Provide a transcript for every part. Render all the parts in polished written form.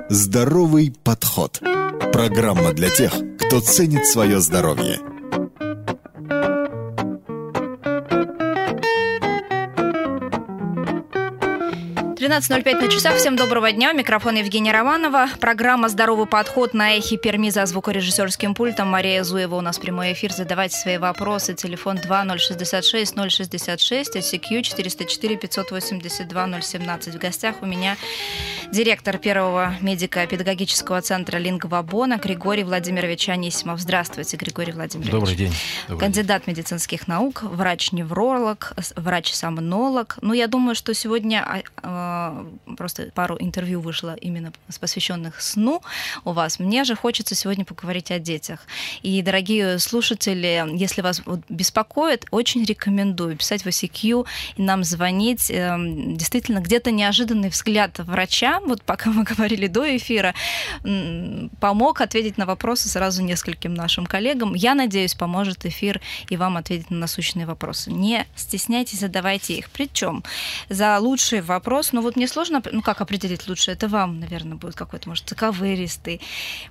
Здоровый подход. Программа для тех, кто ценит свое здоровье. 13:05 на часах. Всем доброго дня. Микрофон Евгения Романова. Программа «Здоровый подход» на Эхе Перми за звукорежиссерским пультом. Мария Зуева у нас прямой эфир. Задавайте свои вопросы. Телефон 2066-066, ICQ 404-582-017. В гостях у меня директор первого медико-педагогического центра «Лингвобона» Григорий Владимирович Анисимов. Здравствуйте, Григорий Владимирович. Добрый день. Кандидат медицинских наук, врач-невролог, врач-сомнолог. Я думаю, что сегодня просто пару интервью вышло именно посвященных сну у вас. Мне же хочется сегодня поговорить о детях. И, дорогие слушатели, если вас беспокоит, очень рекомендую писать в ICQ и нам звонить. Действительно, где-то неожиданный взгляд врача, вот пока мы говорили до эфира, помог ответить на вопросы сразу нескольким нашим коллегам. Я надеюсь, поможет эфир и вам ответить на насущные вопросы. Не стесняйтесь, задавайте их. Причем за лучший вопрос, мне сложно, как определить лучше, это вам, наверное, будет какой-то, может, заковыристый.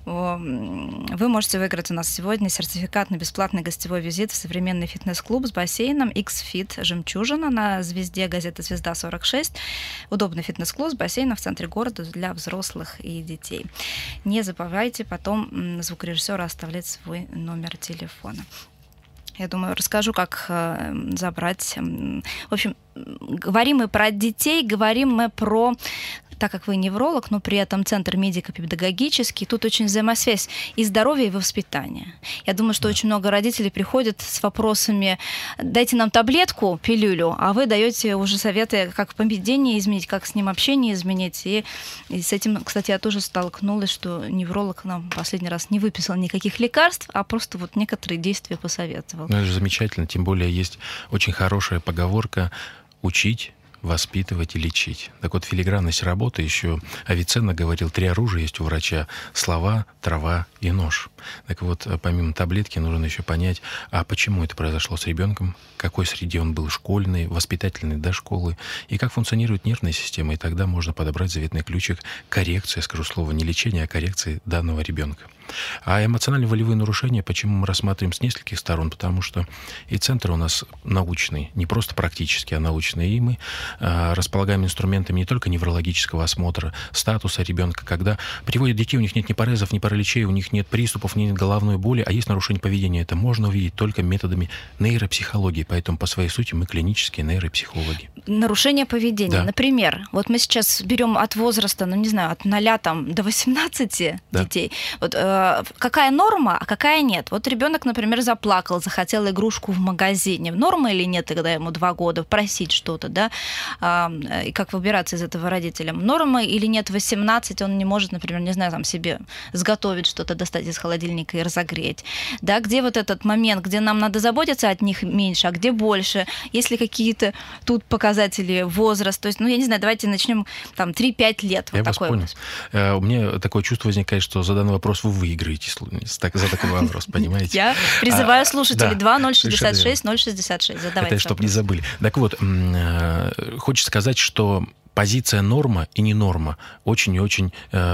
Вы можете выиграть у нас сегодня сертификат на бесплатный гостевой визит в современный фитнес-клуб с бассейном X-Fit «Жемчужина» на «Звезде», газета «Звезда 46». Удобный фитнес-клуб с бассейном в центре города для взрослых и детей. Не забывайте потом звукорежиссера оставлять свой номер телефона. Я думаю, расскажу, как забрать. В общем, говорим мы про детей, говорим мы про... Так как вы невролог, но при этом центр медико-педагогический, тут очень взаимосвязь и здоровья, и воспитания. Я думаю, что очень много родителей приходят с вопросами: дайте нам таблетку, пилюлю, а вы даете уже советы, как поведение изменить, как с ним общение изменить. И с этим, кстати, я тоже столкнулась, что невролог нам последний раз не выписал никаких лекарств, а просто некоторые действия посоветовал. Это же замечательно, тем более есть очень хорошая поговорка «учить, воспитывать и лечить». Так вот, филигранность работы, еще Авиценна говорил, 3 оружия есть у врача: слова, трава и нож. Так вот, помимо таблетки, нужно еще понять, а почему это произошло с ребенком, в какой среде он был, школьный, воспитательный, до школы, и как функционирует нервная система, и тогда можно подобрать заветный ключик коррекции, скажу слово, не лечения, а коррекции данного ребенка. А эмоционально-волевые нарушения, почему мы рассматриваем с нескольких сторон? Потому что и центр у нас научный, не просто практический, а научный, и мы располагаем инструментами не только неврологического осмотра, статуса ребенка, когда приводят детей, у них нет ни порезов, ни параличей, у них нет приступов, нет головной боли, а есть нарушение поведения. Это можно увидеть только методами нейропсихологии, поэтому по своей сути мы клинические нейропсихологи. Нарушение поведения. Да. Например, мы сейчас берем от возраста, от 0 до 18 детей. Какая норма, а какая нет? Ребенок, например, заплакал, захотел игрушку в магазине. Норма или нет, когда ему 2 года, просить что-то, да? И как выбираться из этого родителям? Норма или нет, 18, он не может, например, себе сготовить что-то, достать из холодильника и разогреть. Да, где этот момент, где нам надо заботиться от них меньше, а где больше? Есть ли какие-то тут показатели, возраст? То есть, давайте начнем 3-5 лет. Я вас понял. У меня такое чувство возникает, что за данный вопрос вы выиграете за такой вопрос, понимаете? Я призываю слушателей 2066-066. Задавайте. Это чтобы не забыли. Так вот, хочется сказать, что позиция норма и не норма очень и очень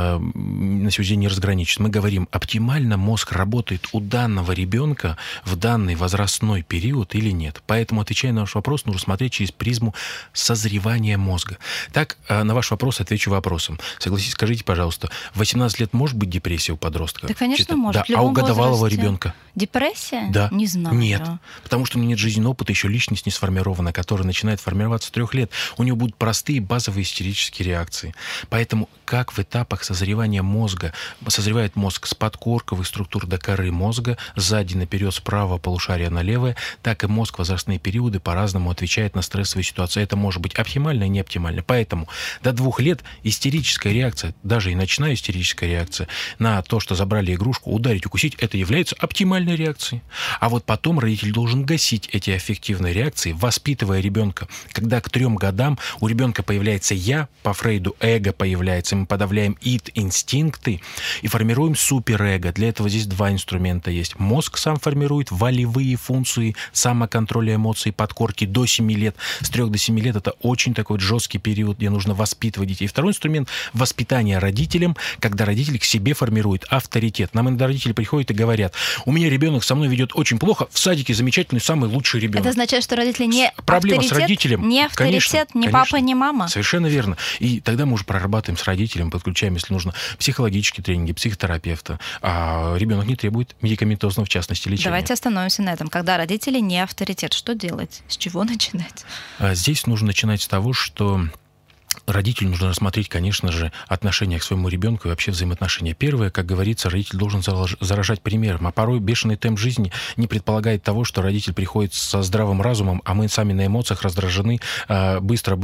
на сегодня не разграничена. Мы говорим, оптимально мозг работает у данного ребенка в данный возрастной период или нет. Поэтому, отвечая на ваш вопрос, нужно смотреть через призму созревания мозга. Так, на ваш вопрос отвечу вопросом. Согласитесь, скажите, пожалуйста, в 18 лет может быть депрессия у подростка? Да, конечно, может. Да. А у годовалого ребенка? Депрессия? Да. Не знаю. Нет. Потому что у него нет жизненного опыта, еще личность не сформирована, которая начинает формироваться с 3 лет. У него будут простые базовые истерические реакции. Поэтому как в этапах созревания мозга созревает мозг с подкорковых структур до коры мозга, сзади наперед, справа полушария на левое, так и мозг в возрастные периоды по-разному отвечает на стрессовые ситуации. Это может быть оптимально и неоптимально. Поэтому до 2 лет истерическая реакция, даже и ночная истерическая реакция на то, что забрали игрушку, ударить, укусить, это является оптимальной реакцией. А потом родитель должен гасить эти аффективные реакции, воспитывая ребенка. Когда к 3 годам у ребенка появляется появляется «я», по Фрейду эго появляется, мы подавляем id, инстинкты, и формируем суперэго. Для этого здесь два инструмента есть. Мозг сам формирует волевые функции самоконтроля эмоций, подкорки до 7 лет. С 3 до 7 лет это очень такой жесткий период, где нужно воспитывать детей. Второй инструмент — воспитание родителям, когда родители к себе формируют авторитет. Нам иногда родители приходят и говорят: у меня ребенок со мной ведет очень плохо, в садике замечательный, самый лучший ребенок. Это означает, что родители не проблема авторитет, с родителем. не авторитет, ни папа, ни мама. Совершенно верно. И тогда мы уже прорабатываем с родителем, подключаем, если нужно, психологические тренинги, психотерапевта. А ребенок не требует медикаментозного, в частности, лечения. Давайте остановимся на этом. Когда родители не авторитет, что делать? С чего начинать? Здесь нужно начинать с того, что родителю нужно рассмотреть, конечно же, отношение к своему ребенку и вообще взаимоотношения. Первое, как говорится, родитель должен заражать примером. А порой бешеный темп жизни не предполагает того, что родитель приходит со здравым разумом, а мы сами на эмоциях раздражены быстро.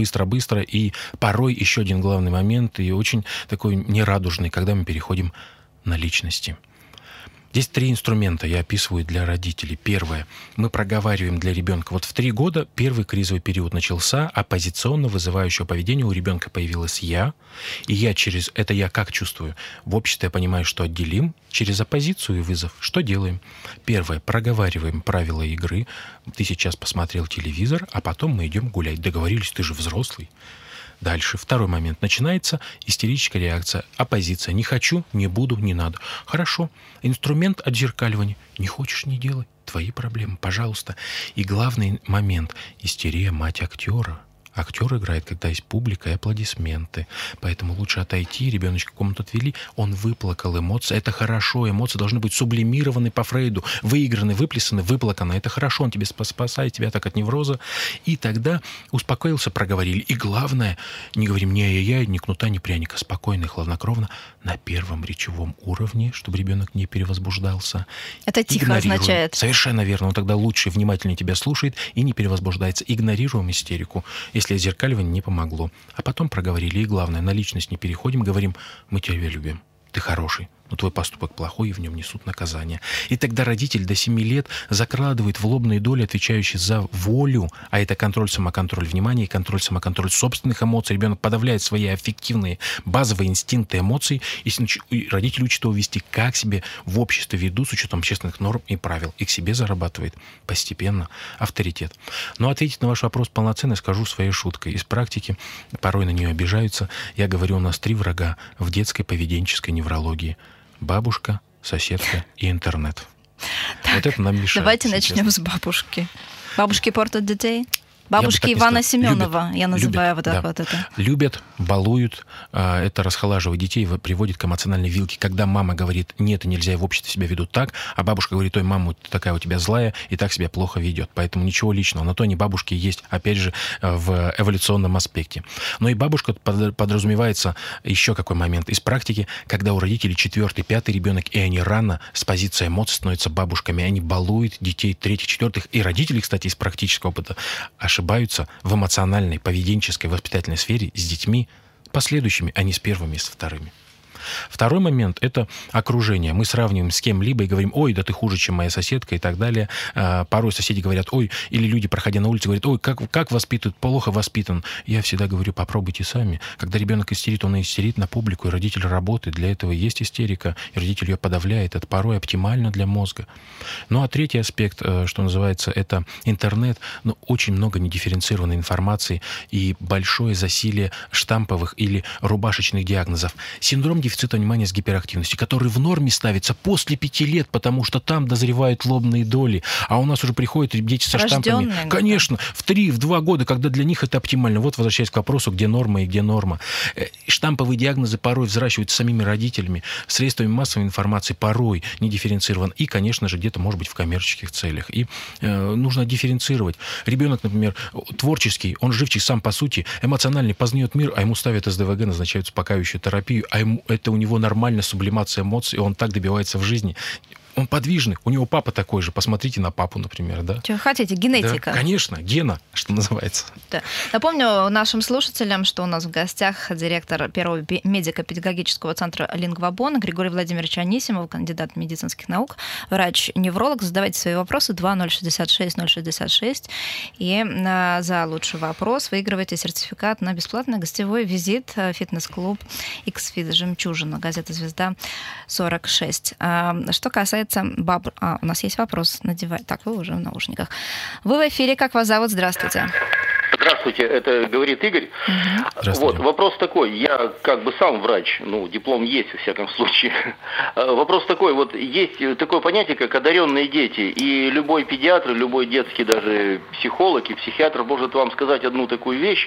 И порой еще один главный момент, и очень такой нерадужный, когда мы переходим на личности. Здесь 3 инструмента я описываю для родителей. Первое. Мы проговариваем для ребенка. Вот в 3 года первый кризовый период начался, оппозиционно вызывающего поведения у ребенка появилось «я». И я через это «я» как чувствую? В обществе я понимаю, что отделим. Через оппозицию и вызов что делаем? Первое. Проговариваем правила игры. Ты сейчас посмотрел телевизор, а потом мы идем гулять. Договорились, ты же взрослый. Дальше, второй момент. Начинается истерическая реакция, оппозиция. Не хочу, не буду, не надо. Хорошо. Инструмент отзеркаливания. Не хочешь — не делай. Твои проблемы, пожалуйста. И главный момент. Истерия — мать актера. Актер играет, когда есть публика и аплодисменты. Поэтому лучше отойти, ребеночка в комнату отвели, он выплакал эмоции. Это хорошо, эмоции должны быть сублимированы по Фрейду, выиграны, выплесаны, выплаканы. Это хорошо, он тебе спасает тебя так от невроза. И тогда успокоился, проговорили. И главное, не говорим ни ай-яй-яй, ни кнута, ни пряника. Спокойно и хладнокровно на первом речевом уровне, чтобы ребенок не перевозбуждался. Это тихо означает. Совершенно верно. Он тогда лучше, внимательнее тебя слушает и не перевозбуждается. Игнорируем истерику, если отзеркаливание не помогло. А потом проговорили. И главное, на личность не переходим, говорим: мы тебя любим, ты хороший, но твой поступок плохой, и в нем несут наказание. И тогда родитель до 7 лет закладывает в лобные доли, отвечающие за волю, а это контроль, самоконтроль внимания и контроль, самоконтроль собственных эмоций. Ребенок подавляет свои аффективные базовые инстинкты эмоций, и родитель учит его вести, как себе в обществе ведут с учетом общественных норм и правил, и к себе зарабатывает постепенно авторитет. Но ответить на ваш вопрос полноценно скажу своей шуткой. Из практики, порой на нее обижаются, я говорю, у нас 3 врага в детской поведенческой неврологии: бабушка, соседка и интернет. Так, вот это нам мешает. Давайте начнем с бабушки. Бабушки портят детей? Бабушки Ивана Семенова, я называю вот так вот это. Любят, балуют, это расхолаживает детей, приводит к эмоциональной вилке. Когда мама говорит: нет, нельзя, в обществе себя ведут так, а бабушка говорит: ой, мама, ты такая у тебя злая, и так себя плохо ведет. Поэтому ничего личного. На то они бабушки есть, опять же, в эволюционном аспекте. Но и бабушка подразумевается еще какой момент из практики, когда у родителей 4-й, 5-й ребенок, и они рано с позиции эмоций становятся бабушками. Они балуют детей 3-й, 4-х. И родители, кстати, из практического опыта ошибаются в эмоциональной, поведенческой, воспитательной сфере с детьми последующими, а не с первыми и с вторыми. Второй момент — это окружение. Мы сравниваем с кем-либо и говорим: ой, да ты хуже, чем моя соседка, и так далее. Порой соседи говорят: ой, или люди, проходя на улице, говорят: ой, как воспитывают, плохо воспитан. Я всегда говорю: попробуйте сами. Когда ребенок истерит, он и истерит на публику, и родитель работает. Для этого есть истерика, и родитель ее подавляет. Это порой оптимально для мозга. Ну, а третий аспект, что называется, это интернет. Но очень много недифференцированной информации и большое засилие штамповых или рубашечных диагнозов. Синдром дефицита внимания с гиперактивностью, который в норме ставится после 5 лет, потому что там дозревают лобные доли. А у нас уже приходят дети со штампами. Конечно, в 3-2 года, когда для них это оптимально. Вот, возвращаясь к вопросу, где норма и где норма. Штамповые диагнозы порой взращиваются самими родителями, средствами массовой информации порой не дифференцирован. И, конечно же, где-то, может быть, в коммерческих целях. И нужно дифференцировать. Ребенок, например, творческий, он живчик сам по сути, эмоциональный, познает мир, а ему ставят СДВГ, назначают успокаивающую терапию, а ему это у него нормальная сублимация эмоций, и он так добивается в жизни. Он подвижный, у него папа такой же. Посмотрите на папу, например, да? Что вы хотите? Генетика. Да, конечно, гена, что называется. Да. Напомню нашим слушателям, что у нас в гостях директор первого медико-педагогического центра «Лингвобон» Григорий Владимирович Анисимов, кандидат медицинских наук, врач-невролог. Задавайте свои вопросы 2066-066. И за лучший вопрос выигрываете сертификат на бесплатный гостевой визит в фитнес-клуб X-Fit «Жемчужина», газета «Звезда» 46. Что касается у нас есть вопрос. Так, вы уже в наушниках. Вы в эфире. Как вас зовут? Здравствуйте. Здравствуйте, это говорит Игорь. Вот, вопрос такой, я как бы сам врач, диплом есть, во всяком случае. Вопрос такой, вот есть такое понятие, как одаренные дети, и любой педиатр, любой детский даже психолог и психиатр может вам сказать одну такую вещь,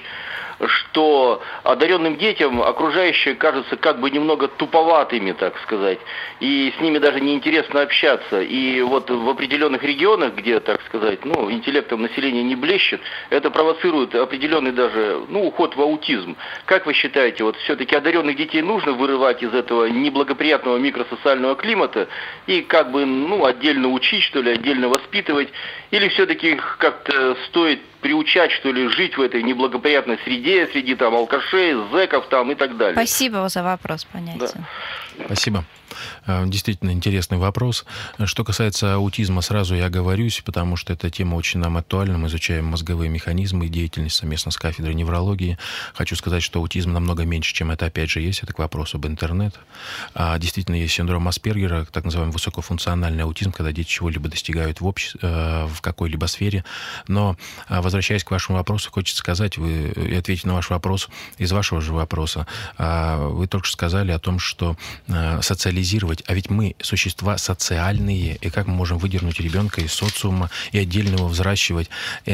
что одаренным детям окружающие кажутся как бы немного туповатыми, так сказать, и с ними даже неинтересно общаться. И вот в определенных регионах, где, так сказать, интеллектом населения не блещет, это провоцирует определенный даже, уход в аутизм. Как вы считаете, вот все-таки одаренных детей нужно вырывать из этого неблагоприятного микросоциального климата и как бы, отдельно учить, что ли, отдельно воспитывать, или все-таки их как-то стоит приучать, что ли, жить в этой неблагоприятной среде, среди там алкашей, зэков там и так далее? Спасибо за вопрос, понятие. Да. Спасибо. Действительно интересный вопрос. Что касается аутизма, сразу я оговорюсь, потому что эта тема очень нам актуальна. Мы изучаем мозговые механизмы и деятельность совместно с кафедрой неврологии. Хочу сказать, что аутизм намного меньше, чем это, опять же, есть. Это к вопросу об интернете. Действительно, есть синдром Аспергера, так называемый высокофункциональный аутизм, когда дети чего-либо достигают в какой-либо сфере. Но, возвращаясь к вашему вопросу, хочется сказать, и ответить на ваш вопрос из вашего же вопроса. Вы только что сказали о том, что социализировать, а ведь мы существа социальные, и как мы можем выдернуть ребенка из социума и отдельно его взращивать?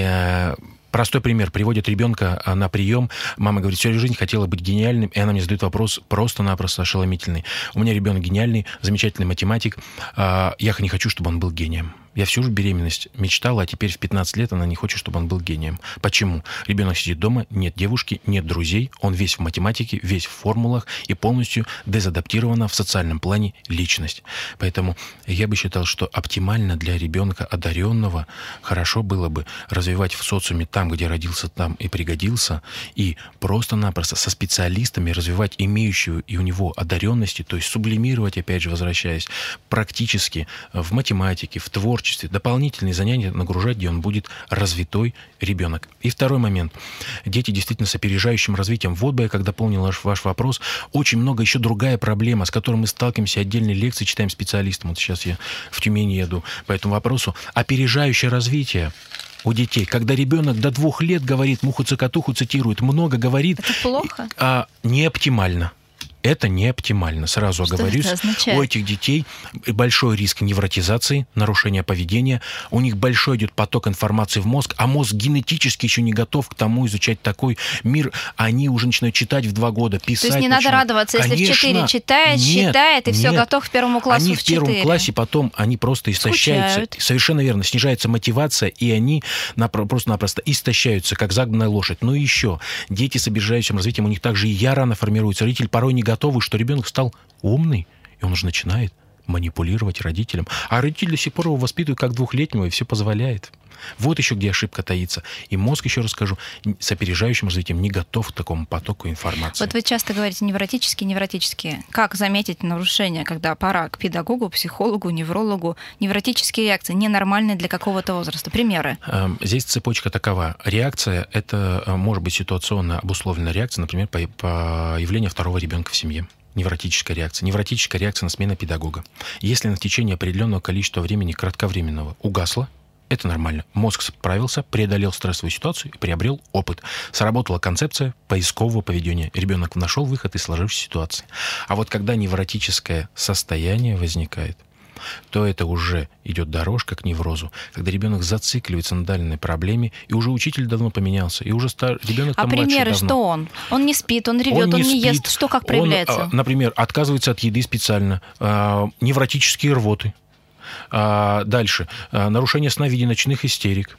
Простой пример. Приводят ребенка на прием. Мама говорит, всю жизнь хотела быть гениальным, и она мне задает вопрос просто-напросто ошеломительный. У меня ребенок гениальный, замечательный математик. Я не хочу, чтобы он был гением. Я всю беременность мечтала, а теперь в 15 лет она не хочет, чтобы он был гением. Почему? Ребенок сидит дома, нет девушки, нет друзей, он весь в математике, весь в формулах и полностью дезадаптирована в социальном плане личность. Поэтому я бы считал, что оптимально для ребенка одаренного хорошо было бы развивать в социуме там, где родился, там и пригодился, и просто-напросто со специалистами развивать имеющую и у него одаренности, то есть сублимировать, опять же, возвращаясь, практически в математике, в творчестве, дополнительные занятия нагружать, где он будет развитой ребенок. И второй момент. Дети действительно с опережающим развитием. Вот бы я, когда дополнил ваш вопрос, очень много еще другая проблема, с которой мы сталкиваемся, отдельные лекции читаем специалистам. Вот сейчас я в Тюмени еду по этому вопросу. Опережающее развитие у детей. Когда ребенок до 2 лет говорит, муху-цокотуху цитирует, много говорит. Это плохо? Не оптимально. Это не оптимально, сразу оговорюсь. У этих детей большой риск невротизации, нарушения поведения. У них большой идет поток информации в мозг, а мозг генетически еще не готов к тому изучать такой мир. Они уже начинают читать в 2 года, писать. То есть не надо радоваться, если в 4 читает, считает, и все, готов к 1 классу они в 4. В 1 классе потом, они просто истощаются. Скучают. Совершенно верно, снижается мотивация, и они просто-напросто истощаются, как загнанная лошадь. Но еще, дети с опережающим развитием, у них также и я рано формируется. Родитель порой не готовы, что ребенок стал умный, и он уже начинает манипулировать родителям. А родитель до сих пор его воспитывает как 2-летнего и все позволяет. Вот еще где ошибка таится. И мозг, еще раз скажу, с опережающим развитием не готов к такому потоку информации. Вот вы часто говорите невротические. Как заметить нарушение, когда пора к педагогу, психологу, неврологу? Невротические реакции ненормальные для какого-то возраста. Примеры? Здесь цепочка такова. Реакция – это может быть ситуационно обусловленная реакция, например, появление 2-го ребенка в семье. Невротическая реакция. Невротическая реакция на смену педагога. Если на течение определенного количества времени, кратковременного, угасла, это нормально. Мозг справился, преодолел стрессовую ситуацию и приобрел опыт. Сработала концепция поискового поведения. Ребенок нашел выход из сложившейся ситуации. А вот когда невротическое состояние возникает, то это уже идет дорожка к неврозу, когда ребенок зацикливается на данной проблеме, и уже учитель давно поменялся, и уже ребенок там младше примеры, давно. что он? Он не спит, он ревет, он не ест. Что как проявляется? Он, например, отказывается от еды специально, невротические рвоты. Дальше. Нарушение сна в виде ночных истерик.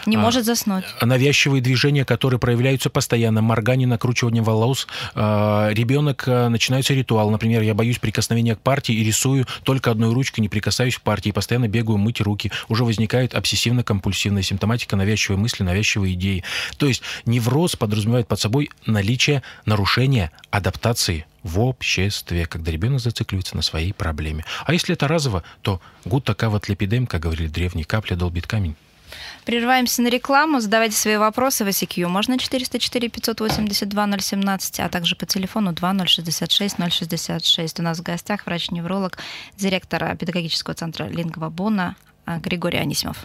Не может заснуть. Навязчивые движения, которые проявляются постоянно, моргание, накручивание волос. Ребенок, начинается ритуал. Например, я боюсь прикосновения к партии и рисую только одной ручкой, не прикасаюсь к партии, постоянно бегаю мыть руки. Уже возникает обсессивно-компульсивная симптоматика, навязчивые мысли, навязчивые идеи. То есть невроз подразумевает под собой наличие нарушения адаптации в обществе, когда ребенок зацикливается на своей проблеме. А если это разово, то гутта кават лепидем, как говорили древние, капля долбит камень. Прерываемся на рекламу. Задавайте свои вопросы в ICQ. Можно 404-582-017, а также по телефону 2066-066. У нас в гостях врач-невролог, директор педагогического центра Лингва Бона Григорий Анисимов.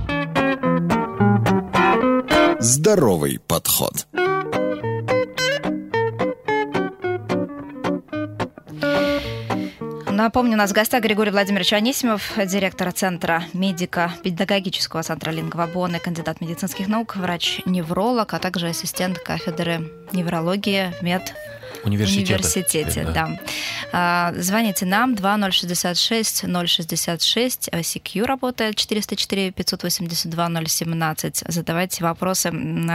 Здоровый подход. Напомню, у нас в гостях Григорий Владимирович Анисимов, директор Центра медико-педагогического центра Лингва Бона, кандидат медицинских наук, врач-невролог, а также ассистент кафедры неврологии в медуниверситете. Да. Звоните нам 2066-066, CQ работает 404-582-017. Задавайте вопросы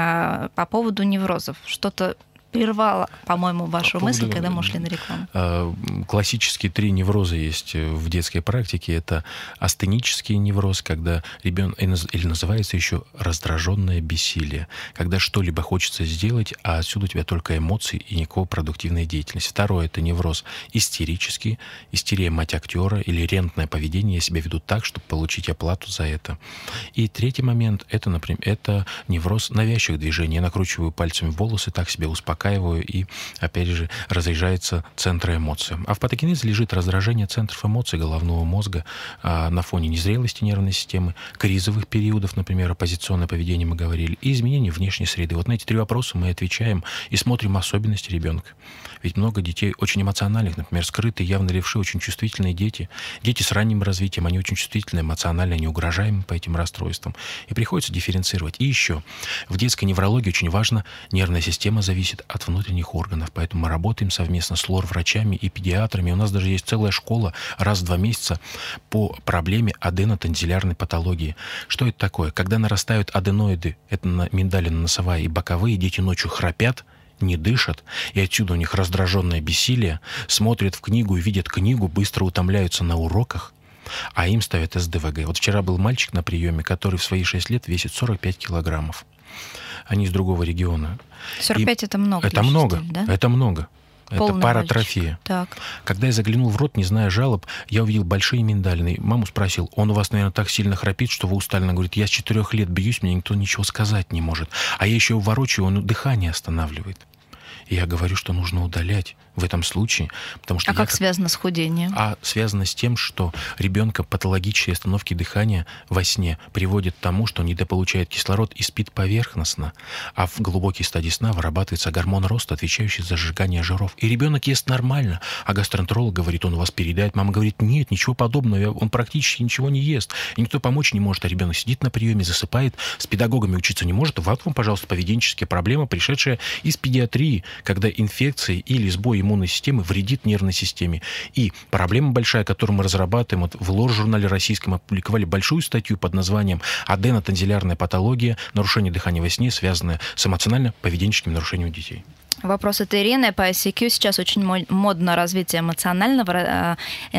по поводу неврозов. Что-то прервала, по-моему, вашу мысль, когда мы ушли на рекламу. Классические 3 невроза есть в детской практике. Это астенический невроз, когда ребенок, или называется еще раздраженное бессилие, когда что-либо хочется сделать, а отсюда у тебя только эмоции и никакой продуктивной деятельности. Второе — это невроз истерический, истерия мать актера или рентное поведение. Я себя веду так, чтобы получить оплату за это. И третий момент — это, например, это невроз навязчивых движений. Я накручиваю пальцами волосы, так себя успокаиваю, и, опять же, разряжается центр эмоций. А в патогенезе лежит раздражение центров эмоций головного мозга на фоне незрелости нервной системы, кризовых периодов, например, оппозиционное поведение мы говорили, и изменения внешней среды. Вот на эти 3 вопроса мы отвечаем и смотрим особенности ребенка. Ведь много детей очень эмоциональных, например, скрытые, явно левшие, очень чувствительные дети. Дети с ранним развитием, они очень чувствительные, эмоциональные, они угрожаемы по этим расстройствам. И приходится дифференцировать. И еще, в детской неврологии очень важно, нервная система зависит от внутренних органов, поэтому мы работаем совместно с лор-врачами и педиатрами. У нас даже есть целая школа раз в 2 месяца по проблеме аденотензилярной патологии. Что это такое? Когда нарастают аденоиды, это миндалинно-носовая и боковые, дети ночью храпят, не дышат, и отсюда у них раздраженное бессилие, смотрят в книгу и видят книгу, быстро утомляются на уроках, а им ставят СДВГ. Вот вчера был мальчик на приеме, который в свои 6 лет весит 45 килограммов. Они из другого региона. 45 — это много. Это много, да? Это много. Полный это паратрофия. Когда я заглянул в рот, не зная жалоб, я увидел большие миндалины. Маму спросил: он у вас, наверное, так сильно храпит, что вы устали? Она говорит: я с 4 лет бьюсь, мне никто ничего сказать не может. А я еще ворочаю, он дыхание останавливает. И я говорю, что нужно удалять в этом случае, потому что... как связано с худением? А связано с тем, что ребенка патологические остановки дыхания во сне приводят к тому, что он недополучает кислород и спит поверхностно, а в глубокой стадии сна вырабатывается гормон роста, отвечающий за сжигание жиров. И ребенок ест нормально, а гастроэнтеролог говорит: он у вас переедает. Мама говорит: нет, ничего подобного, он практически ничего не ест. И никто помочь не может, а ребенок сидит на приеме, засыпает, с педагогами учиться не может. Вот вам, пожалуйста, поведенческие проблемы, пришедшие из педиатрии, когда инфекции или сбой иммунной системы вредит нервной системе. И проблема большая, которую мы разрабатываем, вот в ЛОР-журнале российском опубликовали большую статью под названием «Аденотензилярная патология. Нарушение дыхания во сне, связанное с эмоционально-поведенческими нарушениями у детей». Вопрос от Ирины по ICQ. Сейчас очень модно развитие эмоционального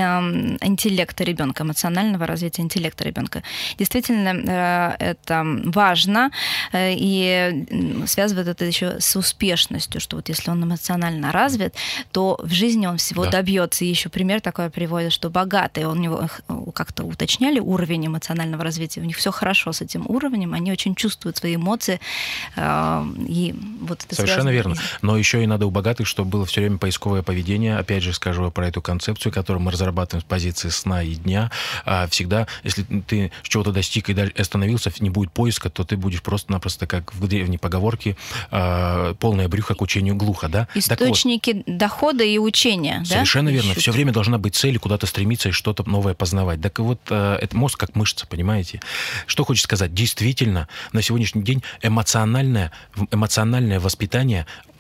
интеллекта ребенка, эмоционального развития интеллекта ребенка. Действительно, это важно, и связывает это еще с успешностью, что вот если он эмоционально развит, то в жизни он всего добьется. И еще пример такой приводит, что богатые, у него как-то уточняли уровень эмоционального развития, у них все хорошо с этим уровнем, они очень чувствуют свои эмоции, и вот это совершенно верно. Но еще и надо у богатых, чтобы было все время поисковое поведение. Опять же, скажу про эту концепцию, которую мы разрабатываем с позиции сна и дня. Всегда, если ты чего-то достиг и остановился, не будет поиска, то ты будешь просто-напросто, как в древней поговорке, полное брюхо к учению глухо. Да? Источники дохода и учения. Совершенно верно. Все время должна быть цель, куда-то стремиться и что-то новое познавать. Так вот, это мозг как мышца, понимаете? Что хочется сказать? Действительно, на сегодняшний день эмоциональное воспитание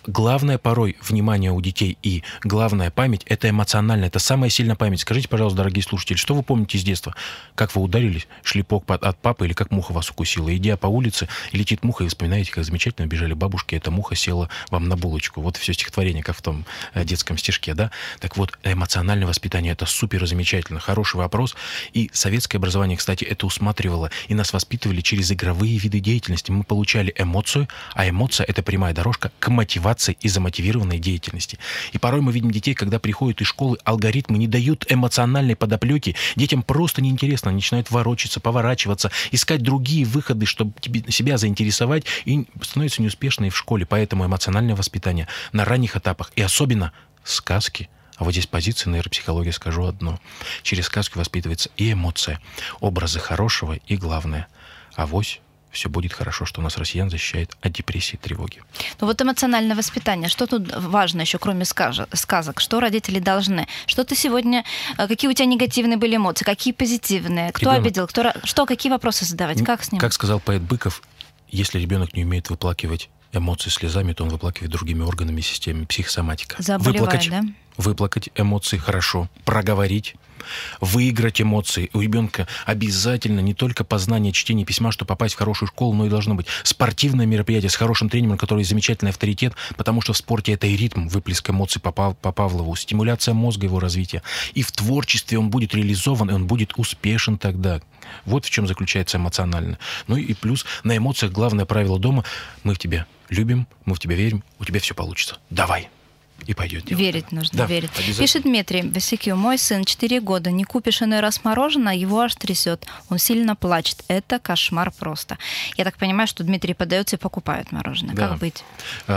главное порой внимание у детей и главная память – это эмоциональная, это самая сильная память. Скажите, пожалуйста, дорогие слушатели, что вы помните из детства? Как вы ударились, шлепок от папы или как муха вас укусила? Идя по улице, летит муха, и вы вспоминаете, как замечательно бежали бабушки, эта муха села вам на булочку. Вот все стихотворение, как в том детском стишке, да? Так вот, эмоциональное воспитание – это супер замечательно, хороший вопрос. И советское образование, кстати, это усматривало, и нас воспитывали через игровые виды деятельности. Мы получали эмоцию, а эмоция – это прямая дорожка к мотивации и замотивированной деятельности. И порой мы видим детей, когда приходят из школы, алгоритмы не дают эмоциональной подоплеки, детям просто неинтересно, они начинают ворочаться, поворачиваться, искать другие выходы, чтобы себя заинтересовать, и становятся неуспешными в школе. Поэтому эмоциональное воспитание на ранних этапах, и особенно сказки. А вот здесь позиция нейропсихологии, скажу одно. Через сказки воспитывается и эмоция, образы хорошего, и главное, авось все будет хорошо, что нас, россиян, защищает от депрессии и тревоги. Ну вот эмоциональное воспитание, что тут важно еще, кроме сказок? Что родители должны? Что ты сегодня, какие у тебя негативные были эмоции, какие позитивные? Кто обидел, какие вопросы задавать, как с ним? Как сказал поэт Быков, если ребенок не умеет выплакивать эмоции слезами, то он выплакивает другими органами системы, психосоматика. Выплакать эмоции хорошо, проговорить, выиграть эмоции. У ребенка обязательно не только познание чтения письма, чтобы попасть в хорошую школу, но и должно быть спортивное мероприятие с хорошим тренером, который замечательный авторитет, потому что в спорте это и ритм, выплеск эмоций по Павлову, стимуляция мозга, его развития. И в творчестве он будет реализован, и он будет успешен тогда. Вот в чем заключается эмоционально. Ну и плюс на эмоциях главное правило дома: мы в тебя любим, мы в тебя верим, у тебя все получится. Давай. И пойдет дело. Верить нужно, да, верить. Пишет Дмитрий Васикью: мой сын 4 года, не купишь иной раз мороженое, его аж трясет. Он сильно плачет. Это кошмар просто. Я так понимаю, что Дмитрий подается и покупает мороженое. Да. Как быть?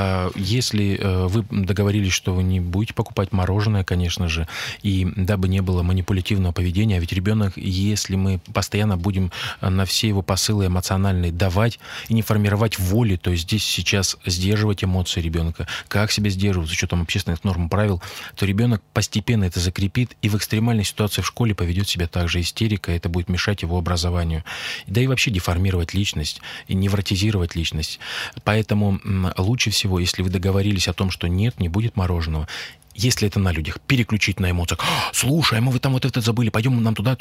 Если вы договорились, что вы не будете покупать мороженое, конечно же, и дабы не было манипулятивного поведения, а ведь ребенок, если мы постоянно будем на все его посылы эмоциональные давать и не формировать воли, то есть здесь сейчас сдерживать эмоции ребенка, как себя сдерживать, с учетом общественных норм и правил, то ребенок постепенно это закрепит и в экстремальной ситуации в школе поведет себя также истерика, это будет мешать его образованию. Да и вообще деформировать личность, и невротизировать личность. Поэтому лучше всего, если вы договорились о том, что нет, не будет мороженого, если это на людях, переключить на эмоциях. Слушай, мы вы там вот это забыли, пойдем нам туда,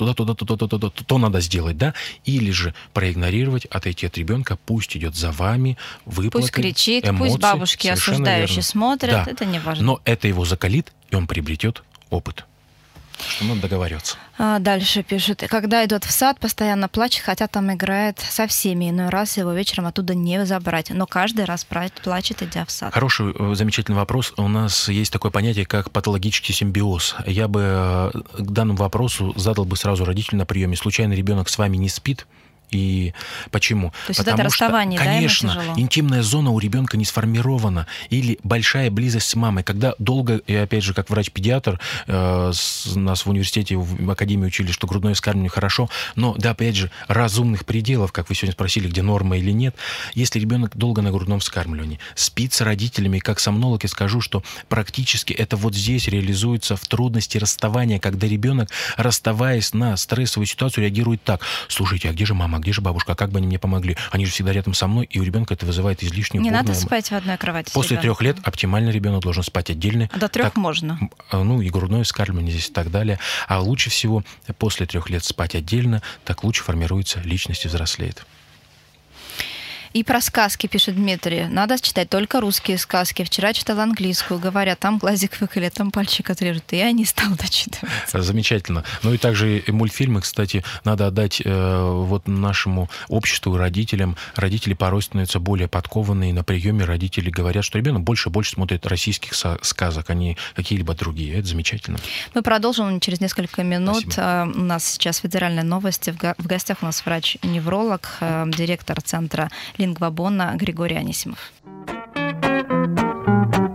то надо сделать, да? Или же проигнорировать, отойти от ребенка, пусть идет за вами, выплакать. Пусть кричит, эмоции, пусть бабушки осуждающие смотрят, да. Это не важно. Но это его закалит, и он приобретет опыт. Что надо договариваться. Дальше пишет: когда идет в сад, постоянно плачет, хотя там играет со всеми. Иной раз его вечером оттуда не забрать. Но каждый раз плачет, идя в сад. Хороший, замечательный вопрос. У нас есть такое понятие, как патологический симбиоз. Я бы к данному вопросу задал бы сразу родителю на приеме. Случайно ребенок с вами не спит? И почему? То есть это расставание, конечно, да, интимная зона у ребенка не сформирована, или большая близость с мамой. Когда долго, и опять же, как врач-педиатр, нас в университете, в академии учили, что грудное вскармливание хорошо, но, да, опять же, разумных пределов, как вы сегодня спросили, где норма или нет. Если ребенок долго на грудном вскармливании, спит с родителями, как сомнолог, я скажу, что практически это вот здесь реализуется в трудности расставания, когда ребенок, расставаясь на стрессовую ситуацию, реагирует так: слушайте, а где же мама? А где же бабушка? А как бы они мне помогли? Они же всегда рядом со мной, и у ребенка это вызывает излишнюю бурную... Не надо спать в одной кровати. После 3 лет оптимально ребенок должен спать отдельно. А до 3 можно. Ну, и грудное вскармливание здесь и так далее. А лучше всего после 3 лет спать отдельно, так лучше формируется личность и взрослеет. И про сказки пишет Дмитрий: надо читать только русские сказки. Вчера читал английскую, говорят, там глазик выколи, там пальчик отрежут. И я не стал дочитывать. Замечательно. Ну и также и мультфильмы, кстати, надо отдать вот нашему обществу и родителям. Родители порой становятся более подкованные. На приеме родители говорят, что ребенок больше смотрит российских сказок, а не какие-либо другие. Это замечательно. Мы продолжим через несколько минут. Спасибо. У нас сейчас федеральные новости. В гостях у нас врач-невролог, директор центра Лингвабона Григорий Анисимов.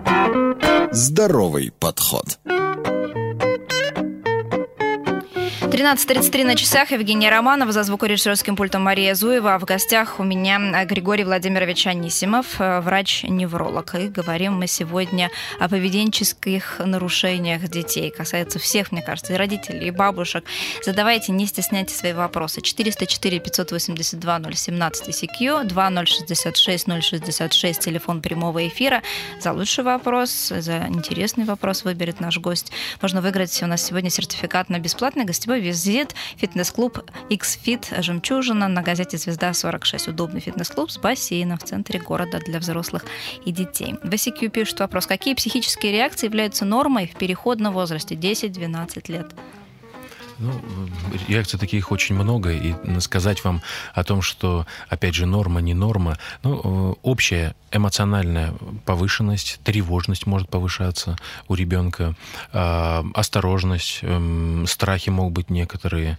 Здоровый подход. 13:33 на часах. Евгения Романова, за звукорежиссерским пультом Мария Зуева. А в гостях у меня Григорий Владимирович Анисимов, врач-невролог. И говорим мы сегодня о поведенческих нарушениях детей. Касается всех, мне кажется, и родителей, и бабушек. Задавайте, не стесняйте свои вопросы. 404-582-017 ICQ, 2066-066, телефон прямого эфира. За лучший вопрос, за интересный вопрос выберет наш гость. Можно выиграть у нас сегодня сертификат на бесплатный гостевой визит в фитнес-клуб X-Fit «Жемчужина» на газете «Звезда 46». Удобный фитнес-клуб с бассейном в центре города для взрослых и детей. В ICQ пишут вопрос: какие психические реакции являются нормой в переходном возрасте 10-12 лет? Реакций таких очень много, и сказать вам о том, что, опять же, норма, не норма, общая эмоциональная повышенность, тревожность может повышаться у ребенка, осторожность, страхи могут быть некоторые.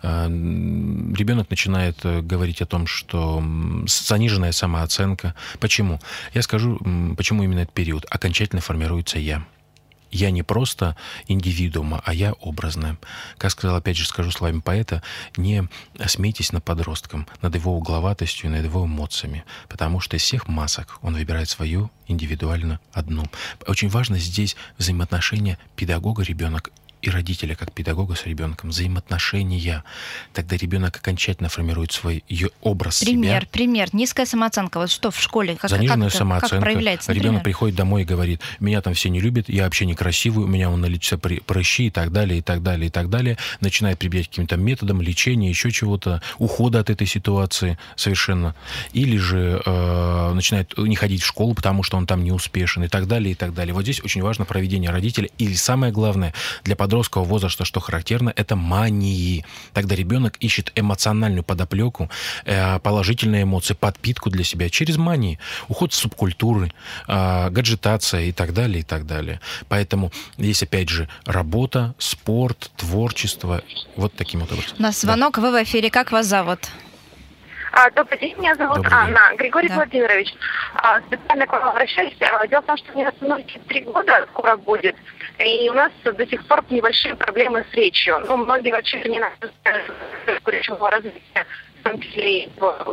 Ребенок начинает говорить о том, что заниженная самооценка. Почему? Я скажу, почему именно этот период. Окончательно формируется «я». Я не просто индивидуума, а я образная. Как сказал, опять же, скажу словами поэта, не смейтесь над подростком, над его угловатостью и над его эмоциями, потому что из всех масок он выбирает свою индивидуально одну. Очень важно здесь взаимоотношения педагога-ребенок и родителя, как педагога с ребенком, взаимоотношения. Тогда ребенок окончательно формирует свой образ себя. Пример. Низкая самооценка. Вот что в школе? Заниженная самооценка. Как проявляется? Ребенок приходит домой и говорит: меня там все не любят, я вообще некрасивый, у меня на лице прыщи и так далее, и так далее, и так далее. Начинает прибегать к каким-то методам лечения, еще чего-то, ухода от этой ситуации совершенно. Или же начинает не ходить в школу, потому что он там не успешен, и так далее, и так далее. Вот здесь очень важно проведение родителя. И самое главное, для подросткового возраста, что характерно, это мании. Тогда ребенок ищет эмоциональную подоплеку, положительные эмоции, подпитку для себя через мании. Уход с субкультуры, гаджетация и так далее, и так далее. Поэтому здесь, опять же, работа, спорт, творчество. Вот таким вот образом. У нас звонок, вы в эфире. Как вас зовут? Добрый день, меня зовут Анна. Григорий Владимирович. Специально к вам обращаюсь. Дело в том, что мне становится 3 года скоро будет, и у нас до сих пор небольшие проблемы с речью. Многие вообще не знают речевого развития, в том числе и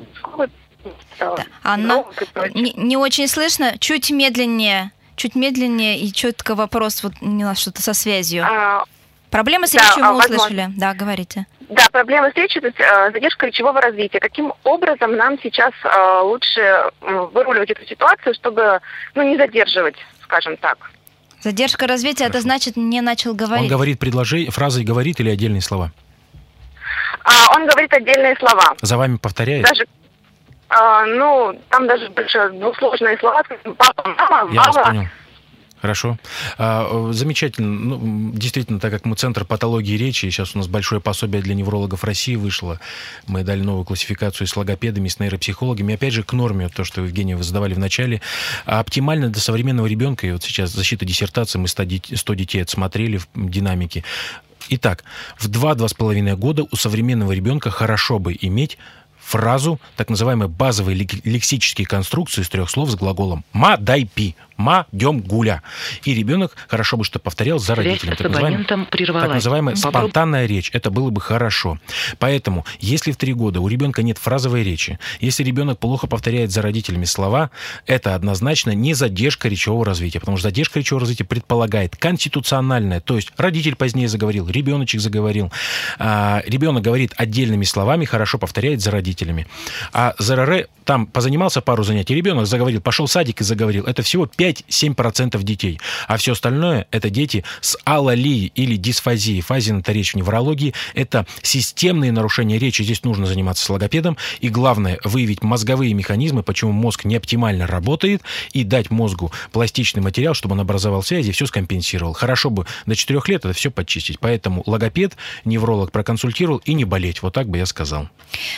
Анна, не очень слышно. Чуть медленнее и четко вопрос. Вот у нас что-то со связью. Проблемы с речью мы услышали. Да, говорите. Да, проблемы с речью, то есть задержка речевого развития. Каким образом нам сейчас лучше выруливать эту ситуацию, чтобы не задерживать, скажем так? Задержка развития, это значит, не начал говорить. Он говорит фразой говорит или отдельные слова? Он говорит отдельные слова. За вами повторяет? Даже, там даже больше двусложные слова. Папа, мама, Я вас понял. Хорошо. Замечательно. Действительно, так как мы центр патологии речи, и сейчас у нас большое пособие для неврологов России вышло, мы дали новую классификацию с логопедами, с нейропсихологами. Опять же, к норме, то, что, Евгения, вы задавали в начале, оптимально для современного ребенка, и вот сейчас защита диссертации, мы 100 детей отсмотрели в динамике. Итак, в 2-2,5 года у современного ребенка хорошо бы иметь фразу, так называемые базовые лексические конструкции из 3 слов с глаголом «ма, дай, пи», «ма, дем, гуля». И ребенок хорошо бы что повторял за родителем. Так называемая спонтанная речь. Это было бы хорошо. Поэтому, если в 3 года у ребенка нет фразовой речи, если ребенок плохо повторяет за родителями слова, это однозначно не задержка речевого развития. Потому что задержка речевого развития предполагает конституциональное, то есть родитель позднее заговорил, ребеночек заговорил, ребенок говорит отдельными словами, хорошо повторяет за родителями. А ЗРР там позанимался пару занятий, ребенок заговорил, пошел в садик и заговорил. Это всего 5-7% детей. А все остальное — это дети с алалией или дисфазией. Фазия — это речь в неврологии. Это системные нарушения речи. Здесь нужно заниматься с логопедом. И главное — выявить мозговые механизмы, почему мозг не оптимально работает, и дать мозгу пластичный материал, чтобы он образовал связи и все скомпенсировал. Хорошо бы до 4 лет это все подчистить. Поэтому логопед, невролог проконсультировал, и не болеть. Вот так бы я сказал. Вопрос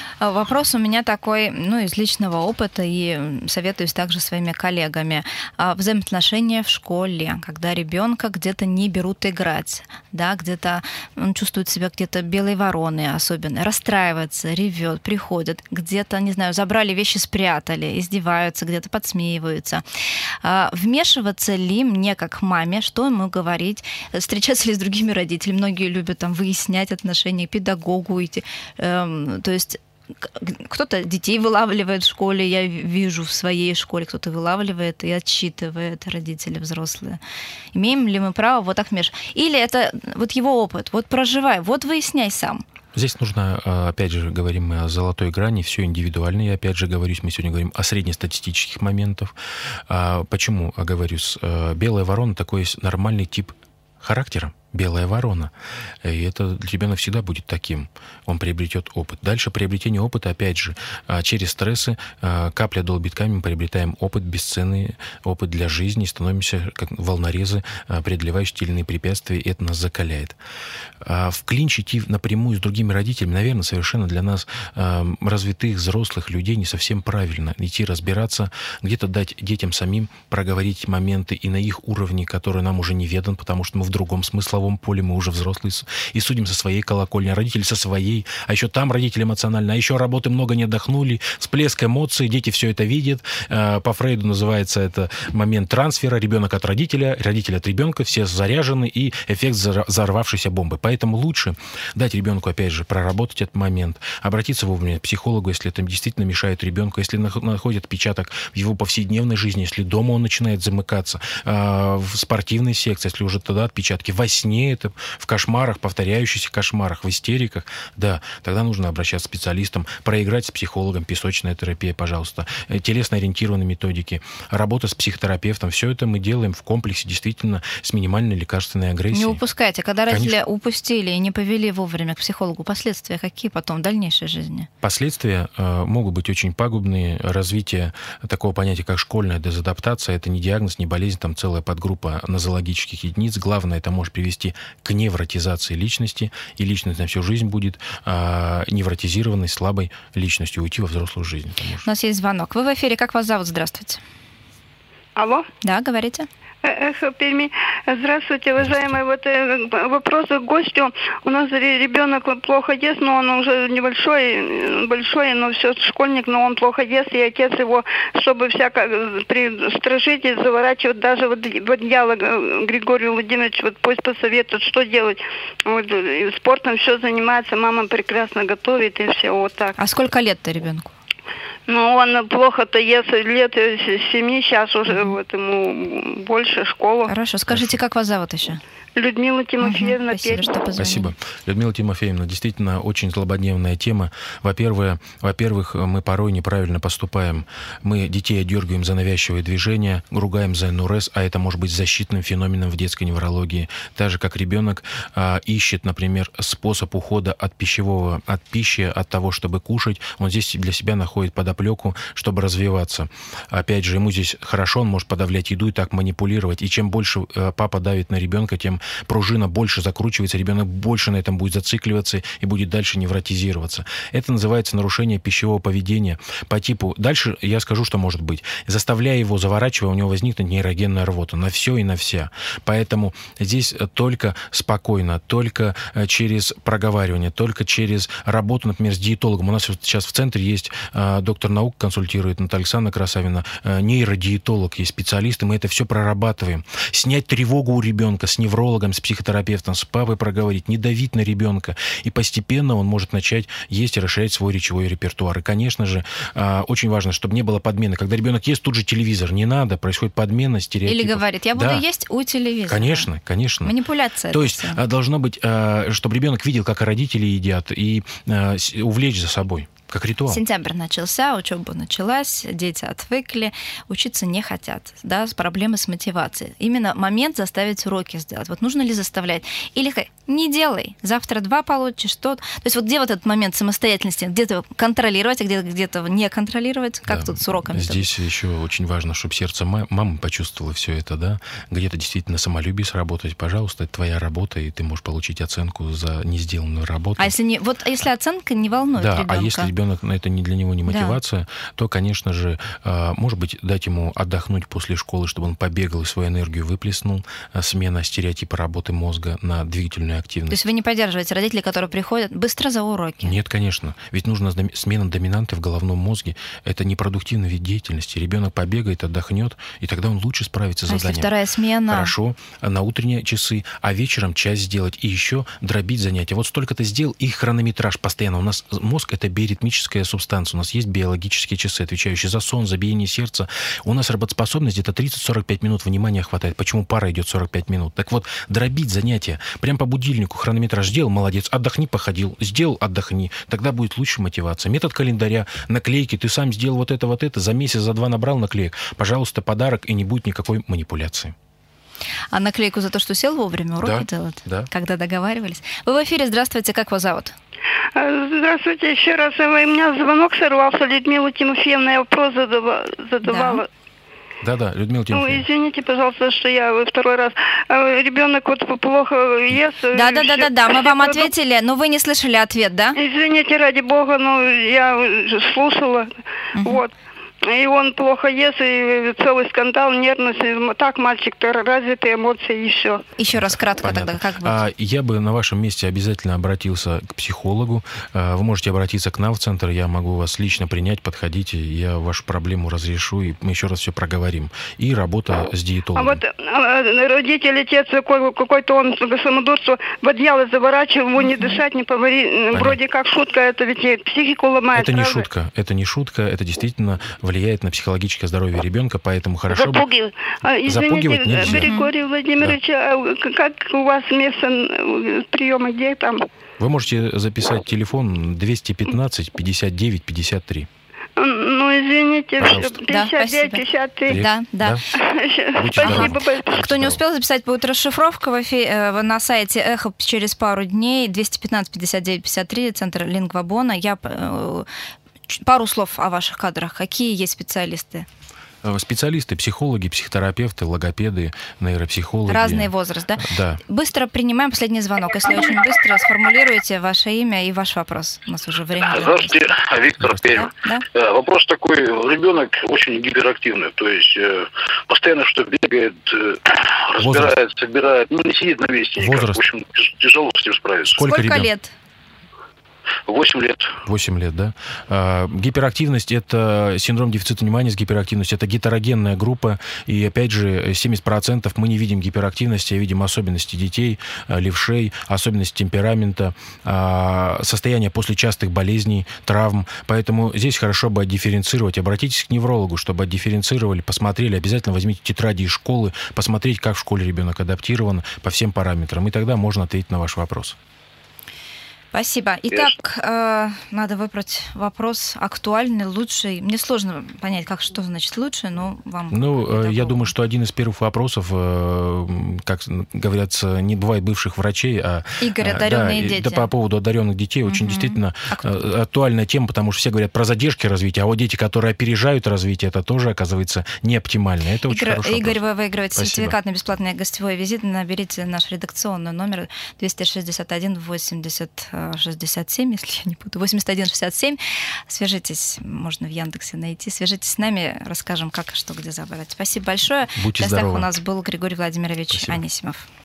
вопрос у меня такой, из личного опыта, и советуюсь также своими коллегами. Взаимоотношения в школе, когда ребенка где-то не берут играть, да, где-то он чувствует себя где-то белой вороной особенно, расстраивается, ревет, приходит, где-то, не знаю, забрали вещи, спрятали, издеваются, где-то подсмеиваются. Вмешиваться ли мне как маме, что ему говорить, встречаться ли с другими родителями? Многие любят там выяснять отношения к педагогу идти. То есть кто-то детей вылавливает в школе, я вижу в своей школе, кто-то вылавливает и отчитывает, родители взрослые. Имеем ли мы право вот так вмешиваться? Или это вот его опыт, вот проживай, вот выясняй сам. Здесь нужно, опять же, говорим мы о золотой грани, все индивидуально. Я опять же говорюсь, мы сегодня говорим о среднестатистических моментах. Почему оговорюсь? Белая ворона такой есть нормальный тип характера. Белая ворона. И это ребенок всегда будет таким. Он приобретет опыт. Дальше приобретение опыта, опять же, через стрессы, капля долбит камень, приобретаем опыт, бесценный опыт для жизни, становимся как волнорезы, преодолевающие те или иные препятствия, и это нас закаляет. В клинч идти напрямую с другими родителями, наверное, совершенно для нас, развитых, взрослых людей, не совсем правильно. Идти разбираться, где-то дать детям самим проговорить моменты и на их уровне, который нам уже неведан, потому что мы в другом смысловом поле, мы уже взрослые и судим со своей колокольни, родители со своей, а еще там родители эмоционально, а еще работы много не отдохнули, всплеск эмоций, дети все это видят. По Фрейду называется это момент трансфера, ребенок от родителя, родитель от ребенка, все заряжены, и эффект взорвавшейся бомбы. Поэтому лучше дать ребенку, опять же, проработать этот момент, обратиться вовремя к психологу, если это действительно мешает ребенку, если находит отпечаток в его повседневной жизни, если дома он начинает замыкаться, в спортивной секции, если уже тогда отпечатки, во сне это, в кошмарах, повторяющихся кошмарах, в истериках, да, тогда нужно обращаться к специалистам, проиграть с психологом, песочная терапия, пожалуйста, телесно-ориентированные методики, работа с психотерапевтом, все это мы делаем в комплексе действительно с минимальной лекарственной агрессией. Не упускайте, когда родители Конечно. Упустили и не повели вовремя к психологу, последствия какие потом в дальнейшей жизни? Последствия могут быть очень пагубные. Развитие такого понятия, как школьная дезадаптация, это не диагноз, не болезнь, там целая подгруппа нозологических единиц. Главное, это может привести к невротизации личности, и личность на всю жизнь будет невротизированной, слабой личностью, уйти во взрослую жизнь. У нас есть звонок. Вы в эфире. Как вас зовут? Здравствуйте. Алло? Да, говорите. Эхо Перми. Здравствуйте, уважаемый. Вот вопрос к гостю. У нас ребенок плохо ест, но он уже большой, но все школьник, но он плохо ест, и отец его, чтобы всяко пристражить и заворачивать даже в одеяло, Григорий Владимирович, вот пусть посоветует, что делать. Вот, спортом все занимается, мама прекрасно готовит, и все вот так. А сколько лет-то ребенку? Ну, он плохо-то ест лет 7, сейчас уже вот ему больше школу. Хорошо, скажите, как вас зовут еще? Людмила Тимофеевна. Спасибо, что позвонили. Спасибо. Людмила Тимофеевна, действительно очень злободневная тема. Во-первых, мы порой неправильно поступаем. Мы детей отдергиваем за навязчивые движения, ругаем за НРС, а это может быть защитным феноменом в детской неврологии. Так же, как ребенок ищет, например, способ ухода от пищи, от того, чтобы кушать, он здесь для себя находит подоплеку, чтобы развиваться. Опять же, ему здесь хорошо, он может подавлять еду и так манипулировать. И чем больше папа давит на ребенка, тем пружина больше закручивается, ребенок больше на этом будет зацикливаться и будет дальше невротизироваться. Это называется нарушение пищевого поведения по типу... Дальше я скажу, что может быть. Заставляя его, заворачивая, у него возникнет нейрогенная рвота на все и на вся. Поэтому здесь только спокойно, только через проговаривание, только через работу, например, с диетологом. У нас сейчас в центре есть доктор наук, консультирует Наталья Александровна Красавина, нейродиетолог, есть специалисты, мы это все прорабатываем. Снять тревогу у ребенка с неврологом, с психотерапевтом, с папой проговорить, не давить на ребенка. И постепенно он может начать есть и расширять свой речевой репертуар. И, конечно же, очень важно, чтобы не было подмены. Когда ребенок ест, тут же телевизор. Не надо, происходит подмена стереотипов. Или говорит, я буду есть у телевизора. Конечно, конечно. Манипуляция. То есть должно быть, чтобы ребенок видел, как родители едят, и увлечь за собой. Как ритуал. Сентябрь начался, учеба началась, дети отвыкли, учиться не хотят, да, проблемы с мотивацией. Именно момент заставить уроки сделать. Вот нужно ли заставлять? Или не делай, завтра 2 получишь, что-то. То есть вот где вот этот момент самостоятельности? Где-то контролировать, а где-то не контролировать? Как тут с уроками? Здесь еще очень важно, чтобы сердце мамы почувствовало все это, да. Где-то действительно самолюбие сработать. Пожалуйста, это твоя работа, и ты можешь получить оценку за несделанную работу. А если оценка не волнует ребенка? Да, а если ребенок ребенок, это не для него не мотивация, то, конечно же, может быть, дать ему отдохнуть после школы, чтобы он побегал и свою энергию выплеснул. Смена стереотипа работы мозга на двигательную активность. То есть вы не поддерживаете родителей, которые приходят быстро за уроки? Нет, конечно. Ведь нужна смена доминанты в головном мозге. Это непродуктивный вид деятельности. Ребенок побегает, отдохнет, и тогда он лучше справится с заданием. Если вторая смена? Хорошо, на утренние часы, а вечером часть сделать, и еще дробить занятия. Вот столько ты сделал, и хронометраж постоянно. У нас мозг — это биоритмическая субстанция. У нас есть биологические часы, отвечающие за сон, за биение сердца. У нас работоспособность где-то 30-45 минут внимания хватает. Почему пара идет 45 минут? Так вот, дробить занятия. Прям по будильнику хронометраж сделал, молодец, отдохни, походил. Сделал, отдохни. Тогда будет лучше мотивация. Метод календаря, наклейки. Ты сам сделал вот это, за месяц, за 2 набрал наклеек. Пожалуйста, подарок, и не будет никакой манипуляции. А наклейку за то, что сел вовремя, уроки делать? Да. Когда договаривались? Вы в эфире, здравствуйте, как вас зовут? Здравствуйте, еще раз. У меня звонок сорвался, Людмила Тимофеевна, я вопрос задавала. Да, Людмила Тимофеевна. Ну, извините, пожалуйста, что я второй раз. Ребенок вот плохо ест. Да, мы вам ответили, но вы не слышали ответ, да? Извините, ради бога, но я слушала. Вот. И он плохо ест, и целый скандал, нервность. Так, мальчик-то развитые эмоции, и все. Еще раз кратко. Понятно. Тогда, как будет? Я бы на вашем месте обязательно обратился к психологу. Вы можете обратиться к нам в центр, я могу вас лично принять, подходите, я вашу проблему разрешу, и мы еще раз все проговорим. И работа с диетологом. А вот родитель, отец, какой-то он самодурство, в одеяло заворачивал, ему не дышать, не поговорить. Вроде как шутка, это ведь психику ломает. Это не шутка, это действительно влияет на психологическое здоровье ребенка, поэтому хорошо запугивать. Запугивать нельзя. Григорий Владимирович, как у вас место приема, где там? Вы можете записать телефон 215 59 53. Ну, извините, пожалуйста. 59, 53. Да. Спасибо. Кто не успел записать, будет расшифровка на сайте Эхо через пару дней. 215 59 53, центр Лингвабона. Пару слов о ваших кадрах. Какие есть специалисты? Специалисты, психологи, психотерапевты, логопеды, нейропсихологи. Разный возраст, да? Да. Быстро принимаем последний звонок. Если очень быстро сформулируйте ваше имя и ваш вопрос. У нас уже время. Здравствуйте, Виктор Пермь. Да? Вопрос такой. Ребенок очень гиперактивный, то есть постоянно что бегает, разбирает, собирает, не сидит на месте никак. Возраст. В общем, тяжело с ним справиться. Сколько лет? 8 лет. 8 лет, да. Гиперактивность – это синдром дефицита внимания с гиперактивностью. Это гетерогенная группа. И, опять же, 70% мы не видим гиперактивности, а видим особенности детей, левшей, особенности темперамента, состояние после частых болезней, травм. Поэтому здесь хорошо бы отдифференцировать. Обратитесь к неврологу, чтобы отдифференцировали, посмотрели. Обязательно возьмите тетради из школы, посмотреть, как в школе ребенок адаптирован по всем параметрам. И тогда можно ответить на ваш вопрос. Спасибо. Итак, надо выбрать вопрос актуальный, лучший. Мне сложно понять, что значит лучше, но вам... я думаю, что один из первых вопросов, как говорят, не бывает бывших врачей, а... Игорь, одаренные дети. Да, по поводу одаренных детей. Очень действительно актуальная тема, потому что все говорят про задержки развития, а вот дети, которые опережают развитие, это тоже, оказывается, не оптимально. Это очень хороший вопрос. Игорь, вы выигрываете сертификат на бесплатный гостевой визит. Наберите наш редакционный номер 261 80 67, если я не путаю, 8167. Свяжитесь, можно в Яндексе найти. Свяжитесь с нами, расскажем, как, что, где забрать. Спасибо большое. Будьте здоровы. У нас был Григорий Владимирович Анисимов.